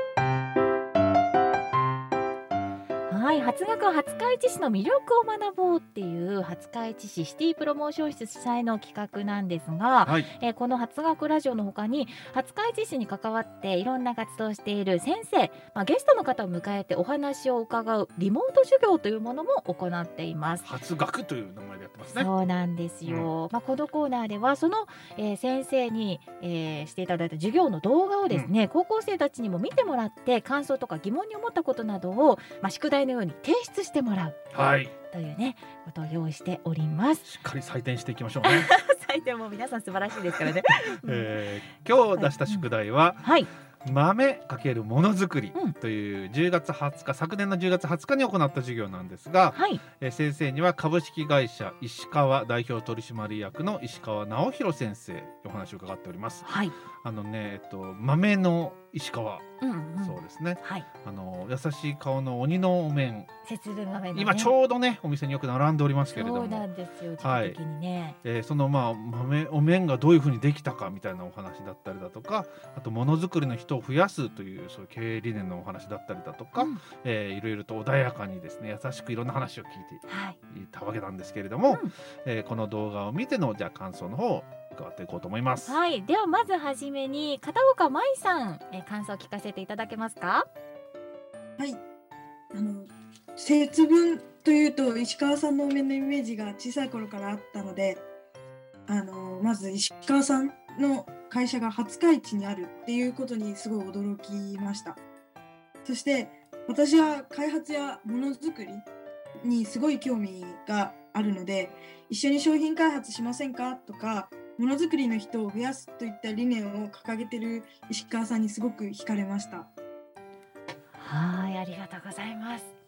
はい、発学は廿日市市の魅力を学ぼうっていう廿日市市シティプロモーション室主催の企画なんですが、はい、えー、この発学ラジオの他に廿日市市に関わっていろんな活動をしている先生、まあ、ゲストの方を迎えてお話を伺うリモート授業というものも行っています。 発学という名前でやってますね。 そうなんですよ、うん、まあ、このコーナーではその、えー、先生に、えー、していただいた授業の動画をですね、うん、高校生たちにも見てもらって感想とか疑問に思ったことなどを、まあ、宿題のように提出してもらう、はい、というねことを用意しております。 しっかり採点していきましょうね採点も皆さん素晴らしいですからね、 えー、今日出した宿題は、はい、豆×ものづくりというじゅうがつはつか、昨年のじゅうがつはつかに行った授業なんですが、はい、えー、先生には株式会社石川代表取締役の石川直弘先生にお話を伺っております。はい、あのね、えっと、豆の石川、うんうん、そうですね、はい、あの優しい顔の鬼のお面、 節分豆の、ね、 今ちょうどねお店によく並んでおりますけれども、 そうなんですよ、時期的にね、 はい、えー、そのまあ豆お面がどういうふうにできたかみたいなお話だったりだとか、あとものづくりの人を増やすというそういう経営理念のお話だったりだとか、うん、えー、いろいろと穏やかにですね優しくいろんな話を聞いていたわけなんですけれども、はい、うん、えー、この動画を見てのじゃあ感想の方を伺っていこうと思います。 はい、ではまずはじめに片岡舞さん、えー、感想を聞かせていただけますか。 はい、あの節分というと石川さんのお面のイメージが小さい頃からあったので、あのまず石川さんの会社が廿日市にあるっていうことにすごい驚きました。そして私は開発やものづくりにすごい興味があるので、一緒に商品開発しませんかとか、ものづくりの人を増やすといった理念を掲げている石川さんにすごく惹かれました。 はい、ありがとうございます。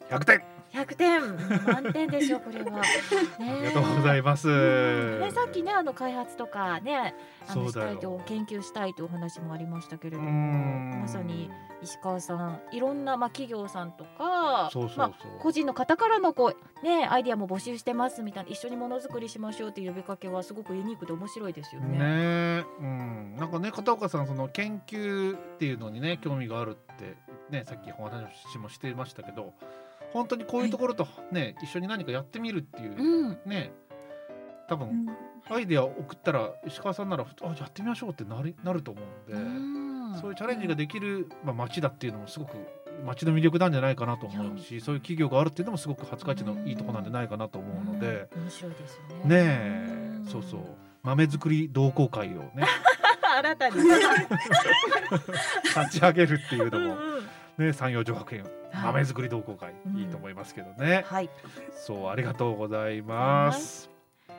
ひゃくてんひゃくてん満点でしょこれは、ね、 ありがとうございます、 ね、さっきねあの開発とかねあのしたいと研究したいというお話もありましたけれども、まさに石川さんいろんな、まあ、企業さんとかそうそうそう、 まあ、個人の方からのこう、ね、アイディアも募集してますみたいな一緒にものづくりしましょうという呼びかけはすごくユニークで面白いですよね。 ね、うん、なんかね片岡さんその研究っていうのにね興味があるってねさっきお話もしていましたけど本当にこういうところとね、はい、一緒に何かやってみるっていう、うん、ね多分、うん、アイデアを送ったら石川さんならあやってみましょうってなる、なると思うんで、うん、そういうチャレンジができる、まあ、街だっていうのもすごく街の魅力なんじゃないかなと思うしそういう企業があるっていうのもすごく廿日市のいいところなんじゃないかなと思うので、 うん、面白いですよね。 ねえ、うん、そうそう豆作り同好会をね新たに立ち上げるっていうのも、うんうんね、山陽女学園豆作り同好会、はい、いいと思いますけどね、うんはい、そうありがとうございます、はい、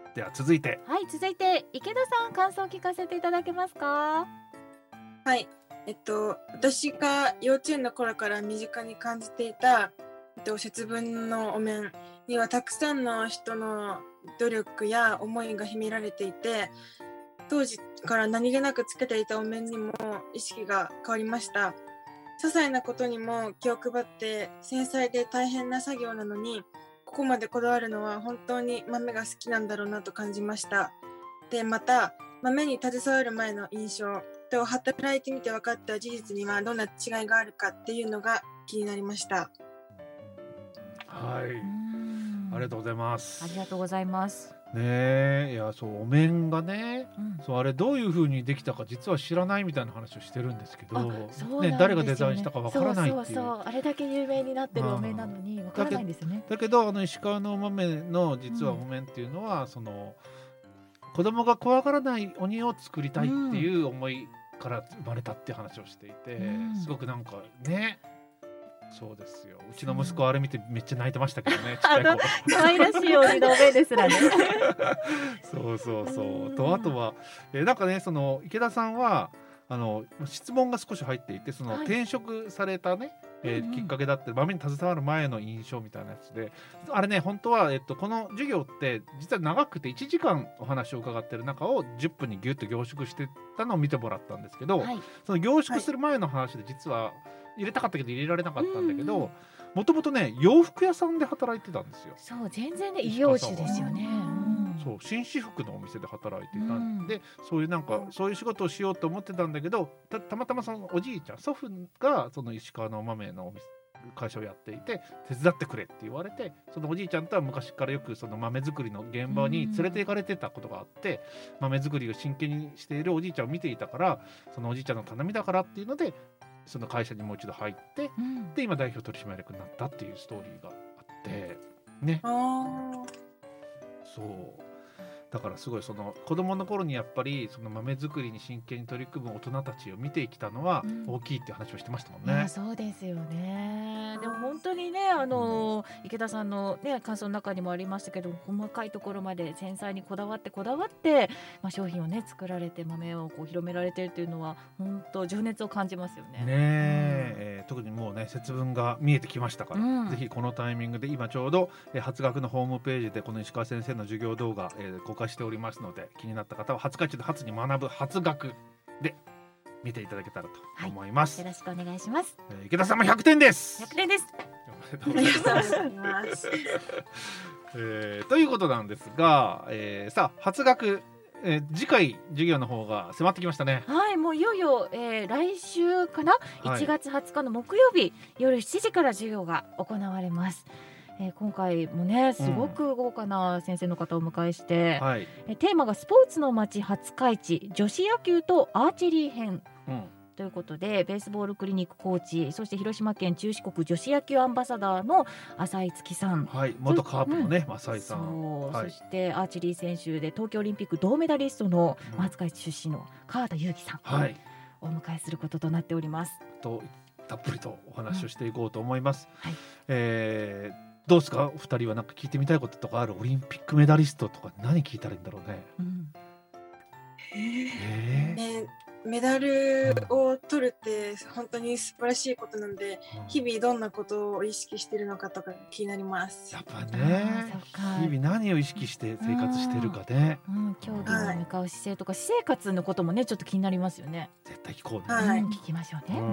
では続いてはい続いて池田さん感想を聞かせていただけますか。 はいえっと私が幼稚園の頃から身近に感じていた、えっと、節分のお面にはたくさんの人の努力や思いが秘められていて当時から何気なくつけていたお面にも意識が変わりました。些細なことにも気を配って繊細で大変な作業なのにここまでこだわるのは本当に豆が好きなんだろうなと感じました。でまた豆に携わる前の印象と働いてみて分かった事実にはどんな違いがあるかっていうのが気になりました。 はい、ありがとうございます。 ありがとうございますね。いやそうお面がね、うん、そうあれどういう風にできたか実は知らないみたいな話をしてるんですけど、ね、誰がデザインしたかわからないっていう、 そうそうそうあれだけ有名になってるお面なのにわからないんですよね。 だけどあの石川のお豆の実はお面っていうのは、うん、その子供が怖がらない鬼を作りたいっていう思いから生まれたっていう話をしていて、うん、すごくなんかねそうですよ。うちの息子あれ見てめっちゃ泣いてましたけどね。ちっちゃい子可愛らしい鬼の目ですらね。 そうそうそう。とあとは、えー、なんかねその池田さんはあの質問が少し入っていてその、はい、転職されたね、えーうんうん、きっかけだって豆に携わる前の印象みたいなやつであれね本当は、えっと、この授業って実は長くていちじかんお話を伺ってる中をじゅっぷんにギュッと凝縮してたのを見てもらったんですけど、はい、その凝縮する前の話で実は、はい入れたかったけど入れられなかったんだけどもともとね洋服屋さんで働いてたんですよ。 そう全然ね異業種ですよね、うん、 そう紳士服のお店で働いていたんで、うん、そういうなんかそういう仕事をしようと思ってたんだけど た, たまたまそのおじいちゃん祖父がその石川のお豆のお店会社をやっていて手伝ってくれって言われてそのおじいちゃんとは昔からよくその豆作りの現場に連れて行かれてたことがあって豆作りを真剣にしているおじいちゃんを見ていたからそのおじいちゃんの頼みだからっていうのでその会社にもう一度入って、うん、で今代表取締役になったっていうストーリーがあってね。あそうだからすごいその子供の頃にやっぱりその豆作りに真剣に取り組む大人たちを見てきたのは大きいっていう話をしてましたもんね、 うん、そうですよね。でも本当にねあの、うん、池田さんの、ね、感想の中にもありましたけど細かいところまで繊細にこだわってこだわって、まあ、商品をね作られて豆をこう広められているというのは本当情熱を感じますよね。 ねえ、うんえー、特にもうね節分が見えてきましたから、うん、ぜひこのタイミングで今ちょうど、えー、初学のホームページでこの石川先生の授業動画、えー、公開しておりますので気になった方は初回中で初に学ぶ初学で見ていただけたらと思います、 はい、よろしくお願いします、 えー、池田さんもひゃくてんです。 ひゃくてんですおめでとうございます、 えー、ということなんですが、えー、さあ初学えー、次回授業の方が迫ってきましたね。 はいもういよいよ、えー、来週かな、はい、いちがつはつかの木曜日夜しちじから授業が行われます。えー、今回もねすごく豪華な先生の方をお迎えして、うんはいえー、テーマがスポーツの街廿日市女子野球とアーチェリー編、うんということでベースボールクリニックコーチそして広島県中四国女子野球アンバサダーの浅井月さん、 はい、元カープのね、うん、浅井さんそう、 はい、 そしてアーチェリー選手で東京オリンピック銅メダリストの廿日市出身の川田裕樹さん、はい、お迎えすることとなっております。 とたっぷりとお話をしていこうと思います、うんはいえー、どうですかお二人は何か聞いてみたいこととかある？オリンピックメダリストとか何聞いたらいいんだろうね、うん、 えーえーメダルを取るって本当に素晴らしいことなんで、うん、日々どんなことを意識しているのかとか気になります。 やっぱね、日々何を意識して生活してるかね、 うんうん、競技に向かう姿勢とか、はい、私生活のこともねちょっと気になりますよね。 絶対聞こうね、 はい、 うん、聞きましょうね。うん、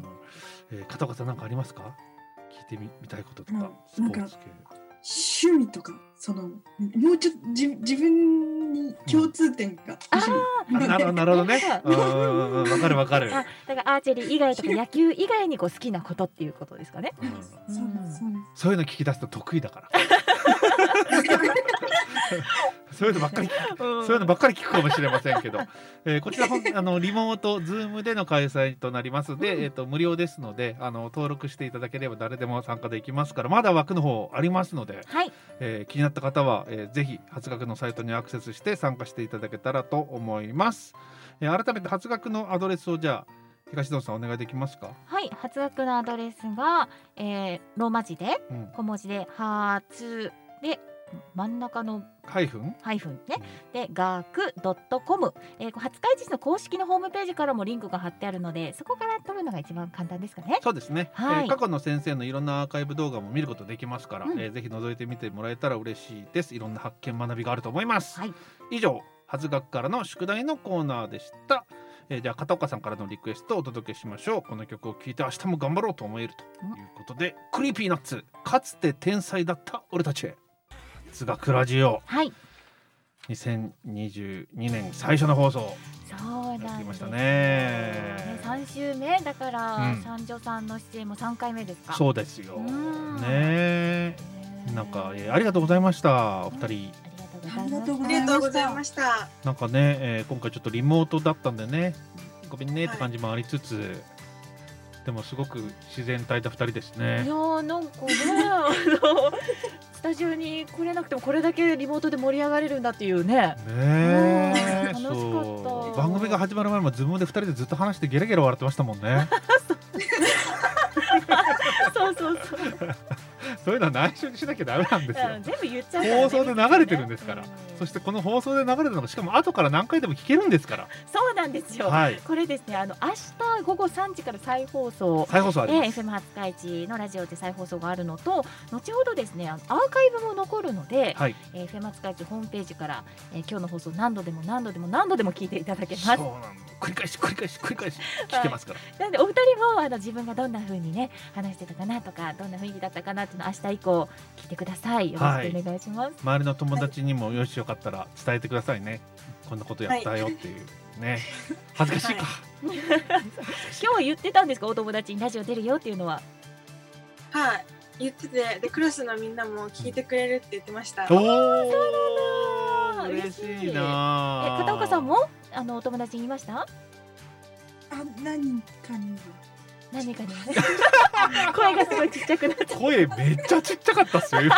えー、片岡さん何かありますか？聞いて み, みたいこととか、うん、スポーツ系趣味とか、そのもうちょっとじ自分に共通点が欲しい、 うん、あなるほどなるほどね。わかるわかる。 あ、だからアーチェリー以外とか野球以外にこう好きなことっていうことですかね。 うん、そうそういうの聞き出すと得意だからそういうのばっかり、うん、そういうのばっかり聞くかもしれませんけど、えー、こちらあのリモートズームでの開催となりますで、うん、えー、と無料ですので、あの登録していただければ誰でも参加できますから、まだ枠の方ありますので、 はい、 えー、気になった方は、えー、ぜひ初学のサイトにアクセスして参加していただけたらと思います。えー、改めて初学のアドレスをじゃあ東野さんお願いできますか？ はい、初学のアドレスが、えー、ローマ字で、うん、小文字で初で真ん中のハイフンハイフンね、うん、で学 .com、えー、初開地の公式のホームページからもリンクが貼ってあるので、そこから飛ぶのが一番簡単ですかね。 そうですね、はい、えー、過去の先生のいろんなアーカイブ動画も見ることできますから、うん、えー、ぜひ覗いてみてもらえたら嬉しいです。いろんな発見学びがあると思います、はい、以上初学からの宿題のコーナーでした。えー、じゃあ片岡さんからのリクエストをお届けしましょう。この曲を聴いて明日も頑張ろうと思えるということで、クリーピーナッツ、かつて天才だった俺たちへ。初学ラジオ、 はい、 にせんにじゅうにねん最初の放送、 そうなんですね, ねさん週目だから、うん、三女さんの出演もさんかいめですか？ そうですよね。なんか、えー、ありがとうございました、お二人、 ありがとうございました。 なんかね、えー、今回ちょっとリモートだったんでね、ごめんねって感じもありつつ、はい、でもすごく自然体だふたりですね。 いやー、なんかねあのスタジオに来れなくてもこれだけリモートで盛り上がれるんだっていうね。 ねえ、 楽しかった。 番組が始まる前もズームでふたりでずっと話してゲラゲラ笑ってましたもんねそうそうそうそういうのは内緒にしなきゃダメなんですよ。 全部言っちゃうからね、 放送で流れてるんですから、うん、そしてこの放送で流れてるのがしかも後から何回でも聞けるんですから。 そうなんですよ、はい、これですね、あの明日午後さんじから再放送再放送あります、 えー、エフエム 初開地のラジオで再放送があるのと、後ほどですね、あのアーカイブも残るので、はい、えー、エフエム 初開地ホームページから、えー、今日の放送何度でも何度でも何度でも聞いていただけます。 そうなの、繰り返し繰り返し繰り返し聞けますから、はい、 なんでお二人もあの自分がどんな風にね話してたかなとか、どんな雰囲気だったかなっていうのを明日以降聞いてください。よろしくお願いします、はい、 周りの友達にも、はい、よしよかったら伝えてくださいね、こんなことやったよっていう、はい、ね、恥ずかしいか、はい、 今日言ってたんですか、お友達にラジオ出るよっていうのは。 はい、言ってて、でクラスのみんなも聞いてくれるって言ってました。 おー、そうなんだ、嬉しいな。 え、片岡さんもあのお友達にいました？ あ、何かに何かに声がすごいちっちゃくなって、 声めっちゃちっちゃかったっすよ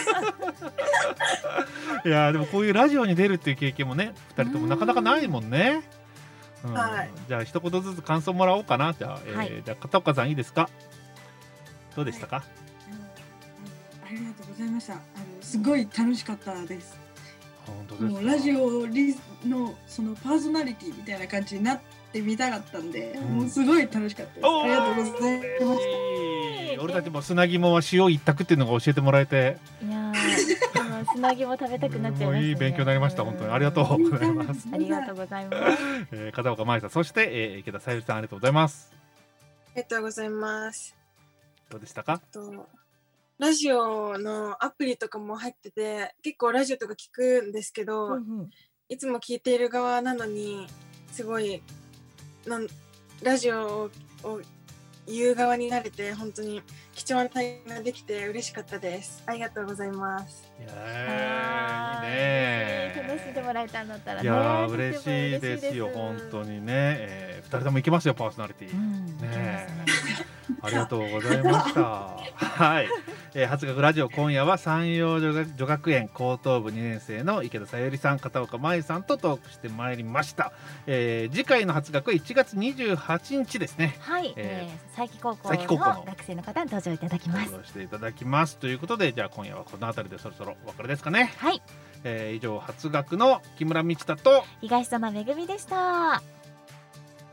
いやでもこういうラジオに出るっていう経験もね、ふたりともなかなかないもんね。うん、はい、じゃあ一言ずつ感想もらおうかな。じゃあ、えーはい、じゃあ片岡さんいいですか？どうでしたか？はい、 ありがとうございました。あのすごい楽しかったです。 本当ですか？ もうラジオリのそのパーソナリティみたいな感じになってみたかったんで、うん、もうすごい楽しかったです。ありがとうございました。 俺たちも砂肝は塩一択っていうのが教えてもらえて、 いや砂肝食べたくなっちゃいましたね。 いい勉強になりました。本当にありがとうございます。 ありがとうございます。 えー、片岡舞さん、そして、えー、池田さゆりさん、ありがとうございます。 ありがとうございます。 どうでしたか？ とラジオのアプリとかも入ってて、結構ラジオとか聞くんですけど、うんうん、いつも聞いている側なのにすごいなんラジオを言う側になれて、本当に貴重な体験ができて嬉しかったです。ありがとうございます。 いやー、いいね、 楽しんでもらえたんだったらね。 いや嬉しいですよ、本当にね、えー、ふたりとも行きますよ、パーソナリティ、うん、ねありがとうございましたはい、えー、初学ラジオ、今夜は山陽女学園高等部にねん生の池田さゆりさん、片岡舞さんとトークしてまいりました。えー、次回の初学はいちがつにじゅうはちにちですね。 はい、えー、佐伯高校の学生の方に登場いただきます。 登場していただきますということで、じゃあ今夜はこの辺りでそろそろお別れですかね。 はい、 えー、以上初学の木村道太と東園めぐみでした。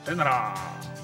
さよなら。